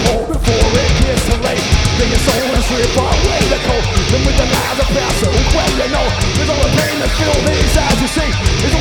all before it gets too late. Then your soul is strip away the cold. Then with the lies of past so well you know, there's all the pain that filled inside you see.